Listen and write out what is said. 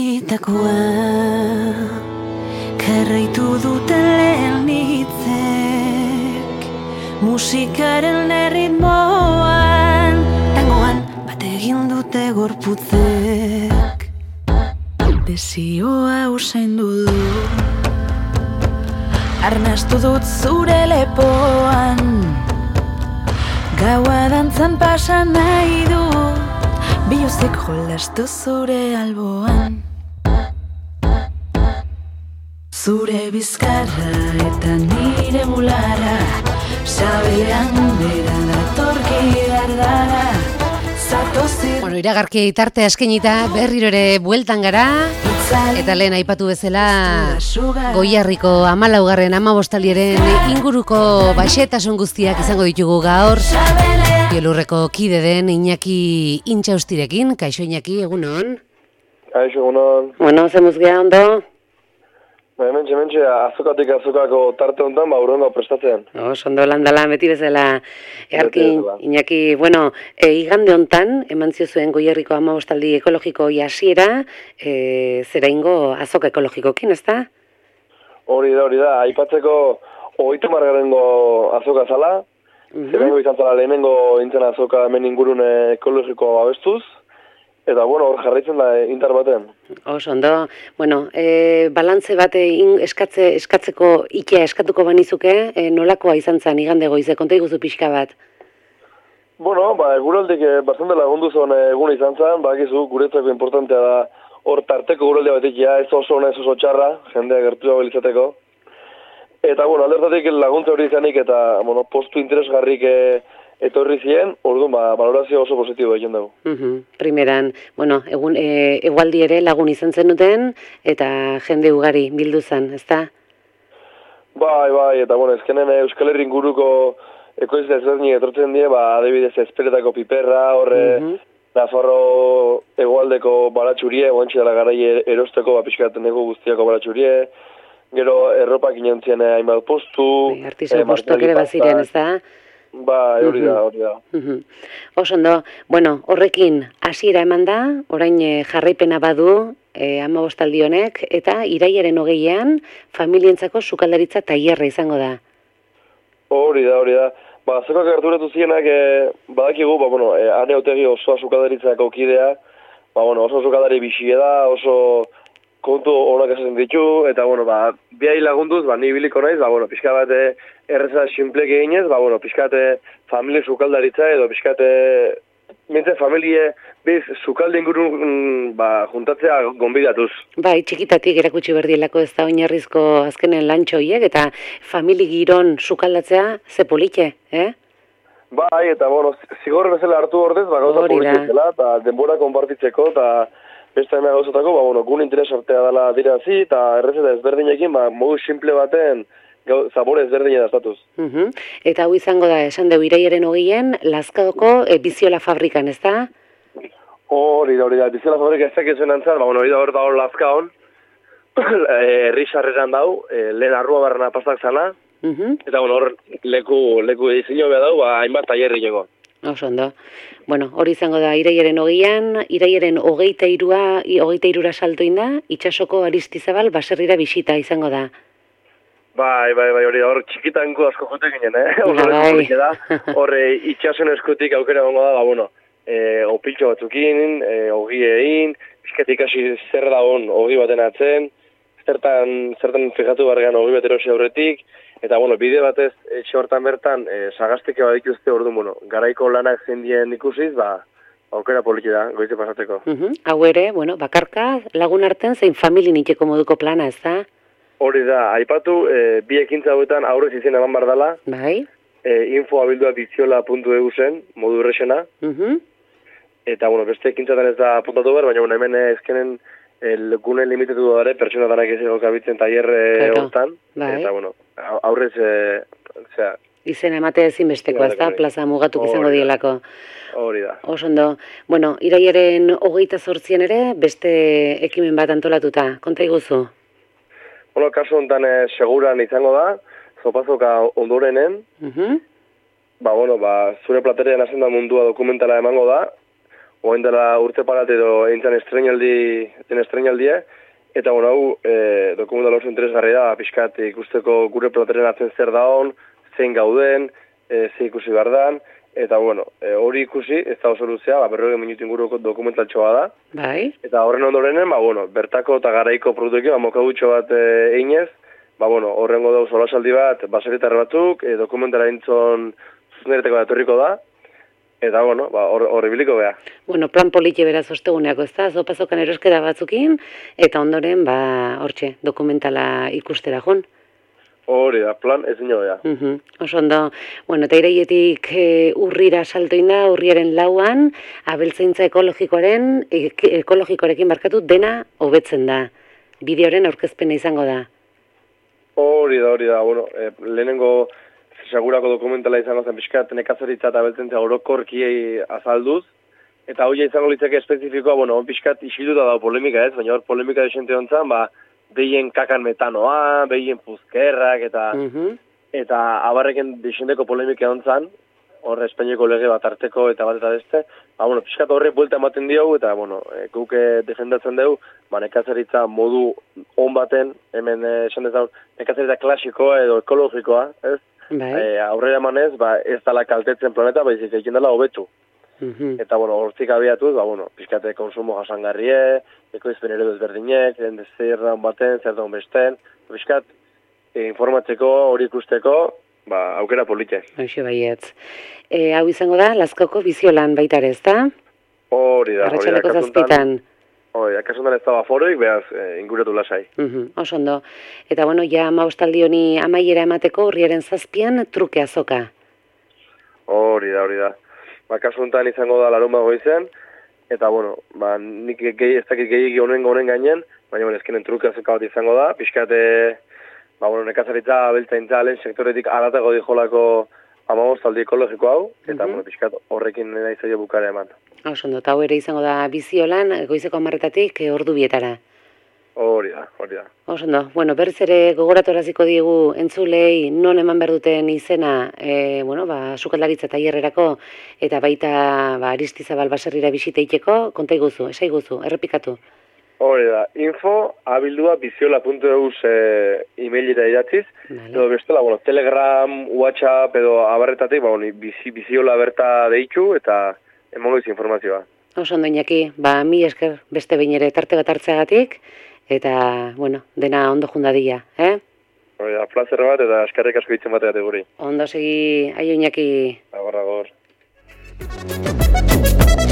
Itakoa karraitu duten lehen hitzek musikaren erritmoan tangoan bat egin dute gorputzek desioa usaindu du arnastu dut zure lepoan gaua dantzan pasa nahi dut biluzik jolastu zure alboan zure bizkarra eta nire bulara sabelean bera datorki dardara zatozi. Bueno, iragarki tarte eskenita berriro ere bueltan gara eta lehen aipatu bezala Goierriko 14. Amabostaldiaren inguruko baxetasun guztiak izango ditugu gaur Bielurreko kide den Iñaki Intxaustirekin. Kaixo Iñaki, egunon? Kaixo, egunon. Bueno, zemuz geha ondo? Hementxe, azukatik azukako tarte honetan, urrengo prestatzen. Ondo landala, beti bezala. Iñaki, bueno, igande hontan, eman ziozuen Goierriko 15 ekologiko hasiera, zera ingo azoka ekologikokin, ezta? Hori da, aipatzeko 30. azoka zala, zerengo izan zala lehenengo intzen azoka hemen ingurune ekologiko abestuz, eta hor jarraitzen da intar baten. Ondo, balantze bat eskatzeko ikea eskatuko banizuke, nolakoa izan zen igande goize, konta iguzu pixka bat? Guraldik bastante lagundu zuen egun izan zen, bakizu guretzako importantea da hor tarteko guraldia batik ez oso ona ez oso txarra, jendea gertu dago bilizateko. Eta aldertatik laguntza hori izanik eta postu interesgarrik etorri ziren, orduan valorazio oso positibo egin dugu. Primeran, egualdi ere lagun izan zenuten eta jende ugari bildu zen, ezta? Bai, eta ezkenen Euskal Herri inguruko ekoizle ezberdinak etortzen die, adibidez Esperetako piperra, horre Nafarro hegoaldeko baratxurie, guantxe dela garai erosteko pixkaten dugu guztiako baratxurie, gero erropak inontzien hainbat postu. Artisan postok ere baziren, ezta? Hori da. Ondo, horrekin hasiera eman da, orain jarraipena badu 15 honek, eta iraiaren 20an familientzako sukaldaritza tailerra izango da. Hori da. Azokak gerturatu zienak, badakigu, Ane Otegi osoa sukaldaritzako kidea, oso sukaldari bisie da, oso kontu honak esaten ditu, eta, biai lagunduz, ni biliko naiz, pixka bat erreza simplek eginez, pixka bat familie sukaldaritza edo pixka bat mintzen familie biz sukalde ingurun juntatzea gonbidatuz. Txikitatik erakutsi berdielako ez da oinarrizko azkenen lantxoiek, eta famili giron sukaldatzea ze politxe, Eta, zigor bezala hartu ordez, gauza politxe zela, eta denbora konpartitzeko, eta beste hemen gauzatako, gun interes artea dela dirazi, eta errezeta ezberdinekin, modu simple baten, zabore ezberdina daztatuz. Eta hau izango da, esan dugu iraiaren 20an, Lazkaoko biziola fabrikan, ez da? Hori da, biziola fabrika ez dakizuen antzan, hori da hor da hor Lazkaon, herri sarreran dau, lehen arrua barrena pastak zana, eta hor leku diseño beha dau, hainbat tailerri jego. Ondo. Hori izango da iraiaren 20an, iraiaren 23 salto inda, Itsasoko Aristizabal baserrira bisita izango da. Hori da, hor txikitanko asko jote ginen, Horre itxasun eskutik aukera gongo da, opiltxo batzukin, ogi egin, pixketik hasi zer da ogi baten atzen, zertan fijatu barrean ogi bat erosi aurretik, eta bide batez etxe hortan bertan sagastike badituzte orduan, garaiko lanak zendien ikusiz, aukera poliki da, goize pasateko. Hau ere, bakarka lagun artean zein familin itxeko moduko plana, ez da? Hori da, aipatu, bi ekintza hauetan aurrez izien eman bardala. Info@biziola.eu zen, modu errexena. Eta, beste ekintzatan ez da apuntatu behar, baina hemen ezkenen gune limitetu dara, pertsona danak ez gabitzen tailer hortan. Eta, aurrez, izen emate ezinbesteko, ez da, plaza mugatuk izango dielako. Hori da. Ondo. Iraiaren 28an ere, beste ekimen bat antolatuta, konta iguzu? Kasu honetan seguran izango da, zopazoka ondorenen, zure platerean hazen da mundua dokumentala emango da, oain dela urte parat edo eintzan estrenaldia, eta bueno, hau dokumentala oso interesgarri da, pixkat ikusteko gure plateren atzen zer daon, zein gauden, ze ikusi behar dan, eta bueno, hori ikusi, ez da oso luzea, 40 minutu inguruko dokumentaltxoa da. Bai. Eta horren ondorenen, bueno, bertako eta garaiko produktuekin, mokagutxo bat einez, bueno, horrengo dauz solasaldi bat, baserritar batzuk, dokumentara entzon zuzenereteko bat etorriko da, eta bueno, horribiliko beha. Bueno, plan politxe beraz osteguneako, ez da, zopazokan eroskeda batzukin, eta ondoren, hortxe, dokumentala ikustera joan. Hori da, plan ez ino beha. Oso ondo, bueno, eta iraietik urrira saltoina, urriaren 4an, abeltzaintza ekologikoarekin barkatu dena hobetzen da. Bideoren aurkezpena izango da. Hori da, bueno, lehenengo segurako dokumentala izango zen pixkat nekazaritza eta abeltzaintza orokorkiei azalduz, eta hoia izango litzake espezifikoa, bueno, pixkat isilduta dago polemika ez, baina hor polemika desente hontzan, behien kakan metanoa, behien puzkerrak, eta abarreken desenteko polemika hontzan, hor Espainiako lege bat arteko eta bat eta beste, bueno, pixkat horre buelta ematen diogu, eta, bueno, guk defendatzen dugu, nekazaritza modu on baten, hemen esan dezagun, nekazaritza klasikoa edo ekologikoa, ez? Aurrera emanez, ez dala kaltetzen planeta, baizik egin dela hobetu. Eta, bueno, hortzik abiatuz, pixkate konsumo jasangarrie, ekoizpen ere desberdinek, zer daun baten, zer daun besten, pixkat informatzeko, hori ikusteko, aukera polite. Hoxe baietz. Hau izango da, Lazkoko biziolan baita ere, ez da? Hori da. Arratxaleko 7:00. Hori, akasuntan ez da aforoik, behaz, inguratu lasai. Oso ondo. Eta, bueno, ja maustaldi honi amaiera emateko urriaren 7:00 truke azoka. Hori da. Akasuntan izango da larun goizean, eta, bueno, nik ez dakit gehiagi honen gainen, baina, ezkenen truke azoka bat izango da, pixkate, nekazaritza abeltzaintza lehen sektoretik aratago dijolako amabostaldi ekologiko hau, eta, pixkat horrekin nahi zaio bukara eman. Oso ondo, eta hau ere izango da biziolan, goizeko 10:00 ordu bietara. Hori da. Oso ondo, bueno, berriz ere gogoratoraziko diegu entzulei non eman behar duten izena, sukaldaritza tailerrerako, eta baita Aristizabal baserrira bisiteiteko, konta iguzu, esai guzu, errepikatu. Hori da, info@biziola.eus emailera idatziz, edo bestela, Telegram, WhatsApp edo abarretatik, biziola berta deitu eta emango iz informazioa. Oso ondo, Iñaki, mi esker beste behin ere tarte bat hartzeagatik, eta, dena ondo jundadila, Hori da, plazer bat eta eskerrik asko ditzen bategatik guri. Ondo segi, aio Iñaki. Agor.